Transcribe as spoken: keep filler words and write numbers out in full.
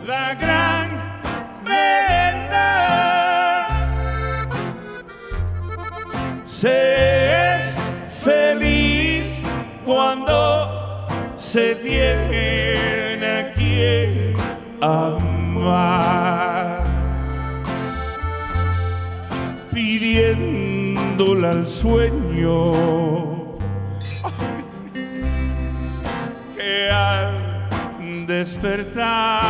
la gran verdad. Se es feliz cuando se tiene a quien amar, pidiéndole al sueño que al despertar